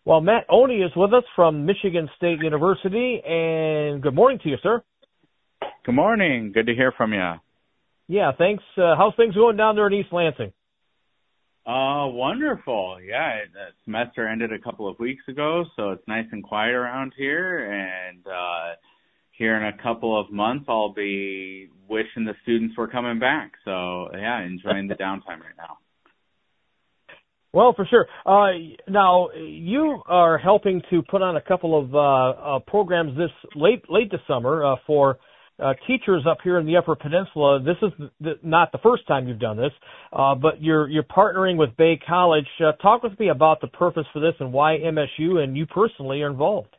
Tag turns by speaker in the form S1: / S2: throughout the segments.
S1: Well, Matt Oney is with us from Michigan State University, and good morning to you, sir.
S2: Good morning. Good to hear from you.
S1: Yeah, thanks. How's things going down there in East Lansing?
S2: Wonderful. Yeah, the semester ended a couple of weeks ago, so it's nice and quiet around here. And here in a couple of months, I'll be wishing the students were coming back. So, yeah, enjoying the downtime right now.
S1: Well, for sure. Now, you are helping to put on a couple of programs this late this summer for teachers up here in the Upper Peninsula. This is not the first time you've done this, but you're partnering with Bay College. Talk with me about the purpose for this and why MSU and you personally are involved.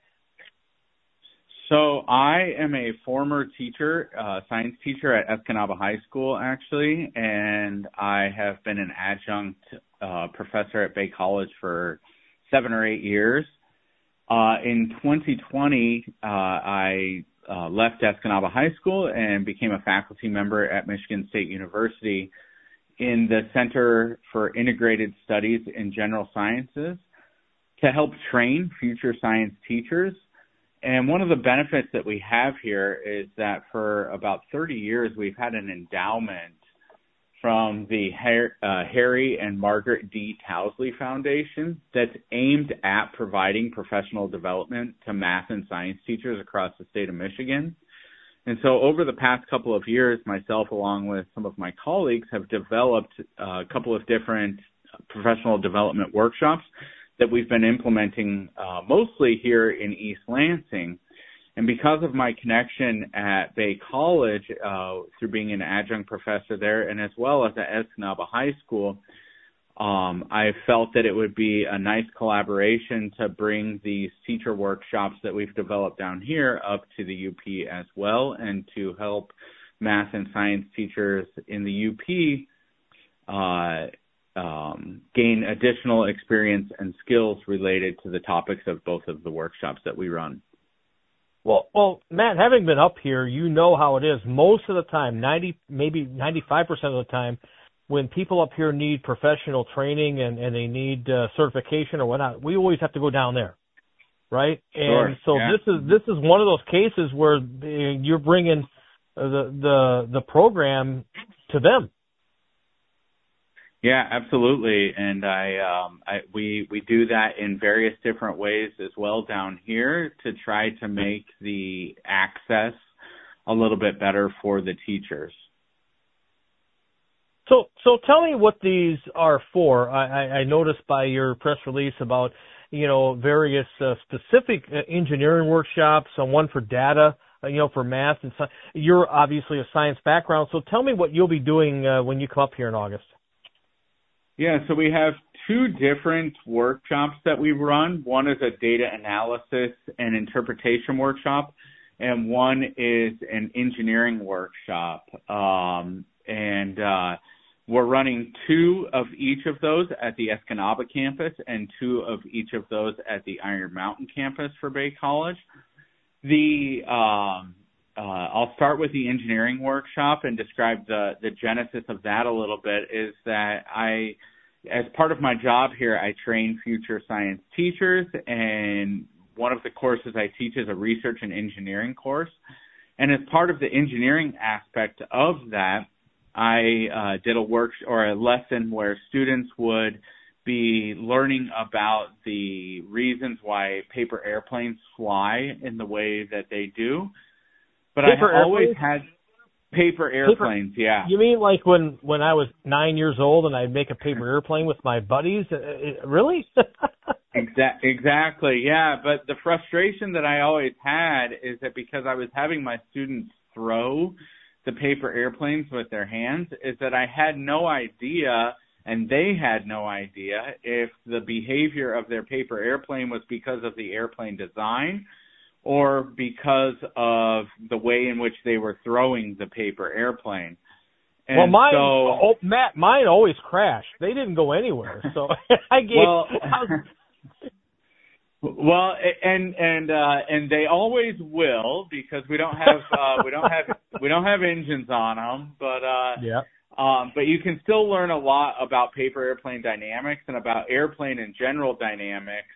S2: So I am a former teacher, science teacher at Escanaba High School, actually, and I have been an adjunct professor at Bay College for 7 or 8 years. In 2020, I left Escanaba High School and became a faculty member at Michigan State University in the Center for Integrated Studies in General Sciences to help train future science teachers. And one of the benefits that we have here is that for about 30 years, we've had an endowment from the Harry and Margaret D. Towsley Foundation that's aimed at providing professional development to math and science teachers across the state of Michigan. And so over the past couple of years, myself, along with some of my colleagues, have developed a couple of different professional development workshops that we've been implementing mostly here in East Lansing. And because of my connection at Bay College through being an adjunct professor there and as well as at Escanaba High School, I felt that it would be a nice collaboration to bring these teacher workshops that we've developed down here up to the UP as well and to help math and science teachers in the UP gain additional experience and skills related to the topics of both of the workshops that we run.
S1: Well, Matt, having been up here, you know how it is. Most of the time, 90, maybe 95% of the time, when people up here need professional training and they need certification or whatnot, we always have to go down there, right?
S2: Sure,
S1: and so
S2: yeah.
S1: this is one of those cases where you're bringing the program to them.
S2: Yeah, absolutely. And we do that in various different ways as well down here to try to make the access a little bit better for the teachers.
S1: So tell me what these are for. I noticed by your press release about, various specific engineering workshops, one for data, for math and science. You're obviously a science background, so tell me what you'll be doing when you come up here in August.
S2: Yeah, so we have 2 different workshops that we run. One is a data analysis and interpretation workshop, and one is an engineering workshop. We're running 2 of each of those at the Escanaba campus and 2 of each of those at the Iron Mountain campus for Bay College. I'll start with the engineering workshop and describe the genesis of that a little bit. Is that as part of my job here, I train future science teachers, and one of the courses I teach is a research and engineering course. And as part of the engineering aspect of that, I did a lesson where students would be learning about the reasons why paper airplanes fly in the way that they do. But
S1: Paper
S2: I always
S1: airplanes?
S2: had paper airplanes, yeah.
S1: You mean like when I was 9 years old and I'd make a paper airplane with my buddies? Really?
S2: Exactly, yeah. But the frustration that I always had is that because I was having my students throw the paper airplanes with their hands, is that I had no idea, and they had no idea, if the behavior of their paper airplane was because of the airplane design or because of the way in which they were throwing the paper airplane. And
S1: mine always crashed. They didn't go anywhere. So I gave.
S2: Well, and they always will, because we don't have engines on them. But
S1: yeah.
S2: But you can still learn a lot about paper airplane dynamics and about airplane and general dynamics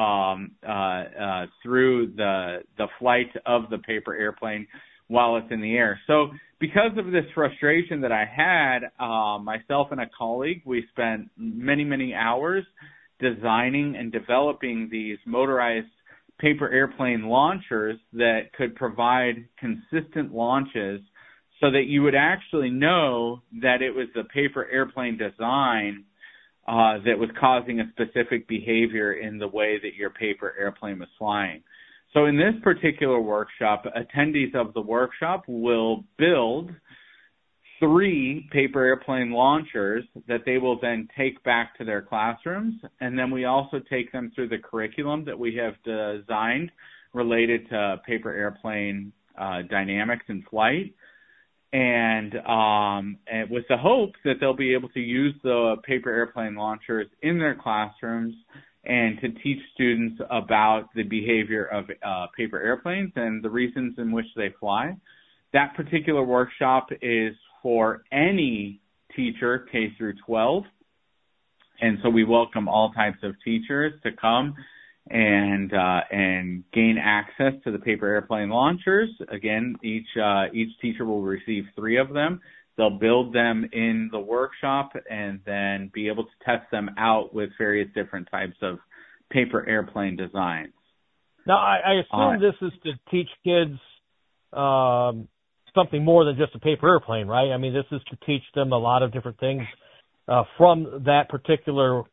S2: through the flight of the paper airplane while it's in the air. So because of this frustration that I had, myself and a colleague, we spent many, many hours designing and developing these motorized paper airplane launchers that could provide consistent launches so that you would actually know that it was the paper airplane design that was causing a specific behavior in the way that your paper airplane was flying. So in this particular workshop, attendees of the workshop will build 3 paper airplane launchers that they will then take back to their classrooms. And then we also take them through the curriculum that we have designed related to paper airplane dynamics and flight. And with the hope that they'll be able to use the paper airplane launchers in their classrooms and to teach students about the behavior of paper airplanes and the reasons in which they fly. That particular workshop is for any teacher, K through 12. And so we welcome all types of teachers to come and gain access to the paper airplane launchers. Again, each teacher will receive 3 of them. They'll build them in the workshop and then be able to test them out with various different types of paper airplane designs.
S1: Now, I assume this is to teach kids something more than just a paper airplane, right? I mean, this is to teach them a lot of different things from that particular,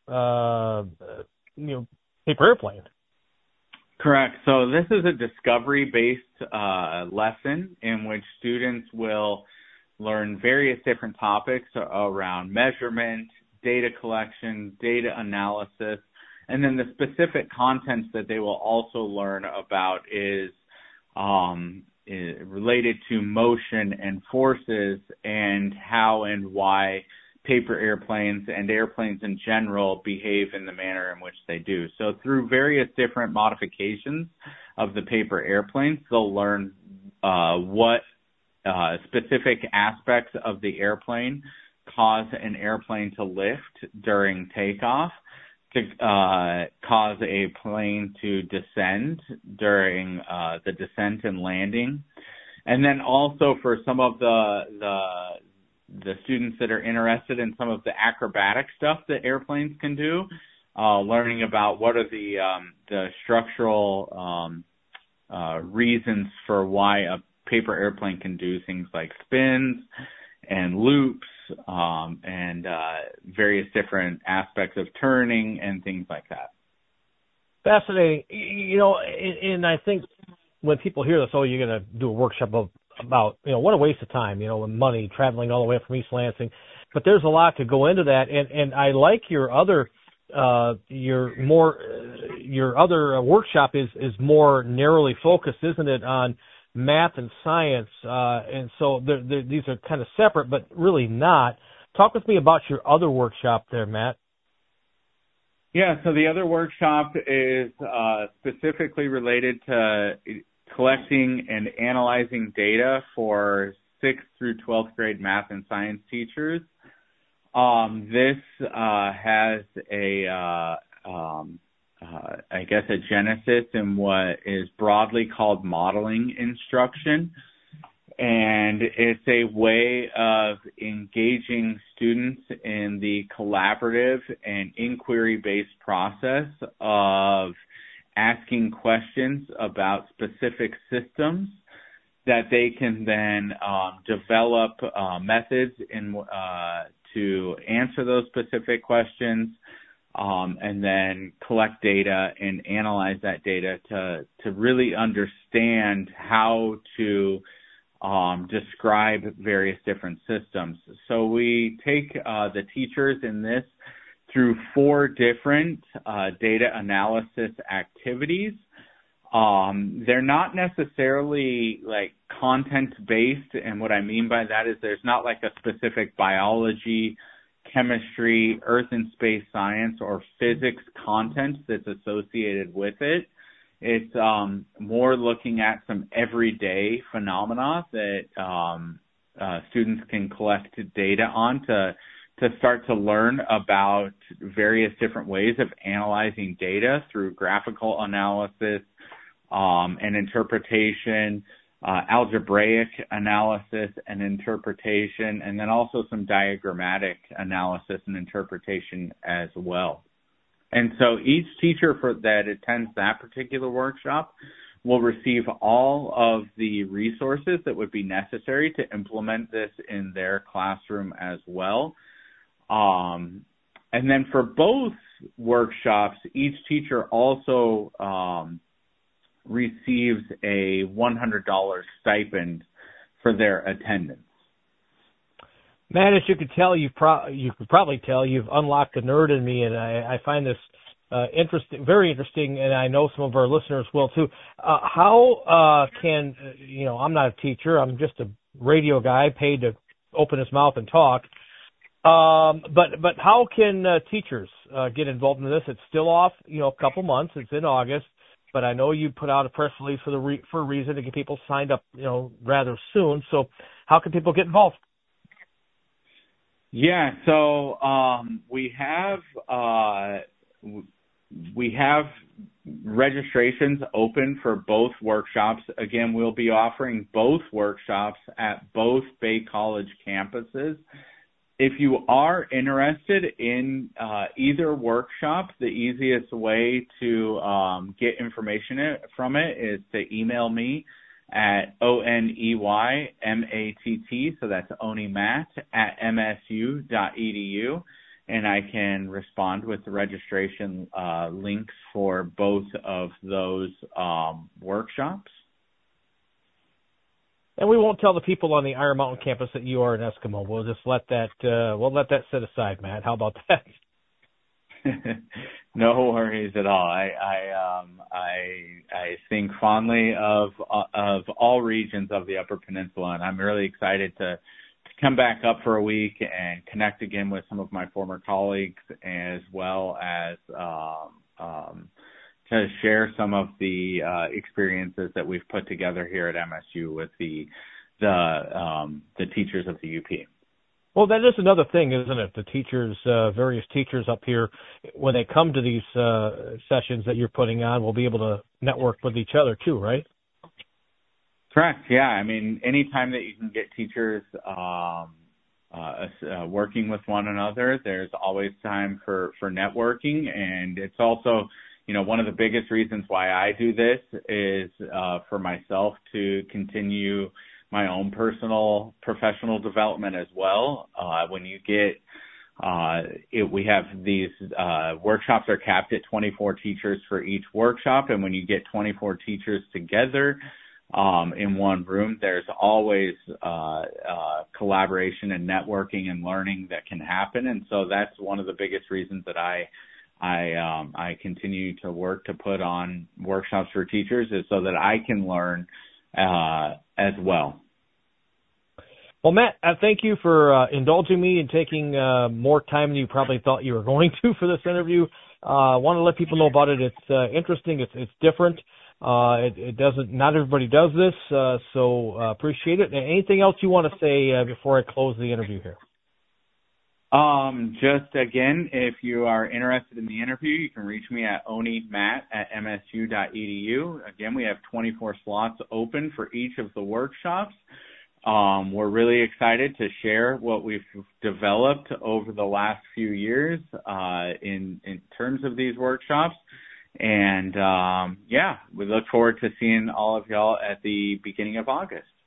S1: paper airplane.
S2: Correct. So this is a discovery-based lesson in which students will learn various different topics around measurement, data collection, data analysis, and then the specific contents that they will also learn about is related to motion and forces and how and why paper airplanes and airplanes in general behave in the manner in which they do. So through various different modifications of the paper airplanes, they'll learn what specific aspects of the airplane cause an airplane to lift during takeoff, to cause a plane to descend during the descent and landing. And then also for some of the students that are interested in some of the acrobatic stuff that airplanes can do, learning about what are the structural reasons for why a paper airplane can do things like spins and loops and various different aspects of turning and things like that.
S1: Fascinating. And I think when people hear this, you're going to do a workshop about, what a waste of time, and money traveling all the way up from East Lansing. But there's a lot to go into that. And I like your other, your other workshop is more narrowly focused, isn't it, on math and science? And so these are kind of separate, but really not. Talk with me about your other workshop there, Matt.
S2: Yeah, so the other workshop is specifically related to collecting and analyzing data for 6th through 12th grade math and science teachers. This has a genesis in what is broadly called modeling instruction. And it's a way of engaging students in the collaborative and inquiry-based process of asking questions about specific systems that they can then develop methods to answer those specific questions, and then collect data and analyze that data to really understand how to describe various different systems. So we take the teachers in this through 4 different data analysis activities. They're not necessarily like content-based, and what I mean by that is there's not like a specific biology, chemistry, earth and space science, or physics content that's associated with it. It's more looking at some everyday phenomena that students can collect data on to start to learn about various different ways of analyzing data through graphical analysis and interpretation, algebraic analysis and interpretation, and then also some diagrammatic analysis and interpretation as well. And so each teacher that attends that particular workshop will receive all of the resources that would be necessary to implement this in their classroom as well. And then for both workshops, each teacher also receives a $100 stipend for their attendance.
S1: Matt, as you could tell, you could probably tell you've unlocked the nerd in me, and I find this interesting, very interesting, and I know some of our listeners will too. How can I'm not a teacher; I'm just a radio guy paid to open his mouth and talk. But how can teachers get involved in this? It's still off, a couple months. It's in August, but I know you put out a press release for a reason to get people signed up, rather soon. So, how can people get involved?
S2: Yeah, so we have registrations open for both workshops. Again, we'll be offering both workshops at both Bay College campuses. If you are interested in either workshop, the easiest way to get information from it is to email me at ONEYMATT, so that's ONEYMATT at MSU.edu, and I can respond with the registration links for both of those workshops.
S1: And we won't tell the people on the Iron Mountain campus that you are an Eskimo. We'll just let that set aside, Matt. How about that?
S2: No worries at all. I think fondly of all regions of the Upper Peninsula, and I'm really excited to come back up for a week and connect again with some of my former colleagues, as well as to share some of the experiences that we've put together here at MSU with the teachers of the UP.
S1: Well, that is another thing, isn't it? The teachers, various teachers up here, when they come to these sessions that you're putting on, will be able to network with each other too, right?
S2: Correct. Yeah. I mean, anytime that you can get teachers working with one another, there's always time for networking. And it's also, one of the biggest reasons why I do this is for myself to continue my own personal professional development as well. When you get, we have these workshops are capped at 24 teachers for each workshop. And when you get 24 teachers together in one room, there's always collaboration and networking and learning that can happen. And so that's one of the biggest reasons that I continue to work to put on workshops for teachers, is so that I can learn as well.
S1: Well, Matt, thank you for indulging me and taking more time than you probably thought you were going to for this interview. I want to let people know about it. It's interesting. It's different. It doesn't. Not everybody does this, so appreciate it. Anything else you want to say before I close the interview here?
S2: Just again, if you are interested in the interview, you can reach me at oneymatt@msu.edu. Again, we have 24 slots open for each of the workshops. We're really excited to share what we've developed over the last few years in terms of these workshops. And we look forward to seeing all of y'all at the beginning of August.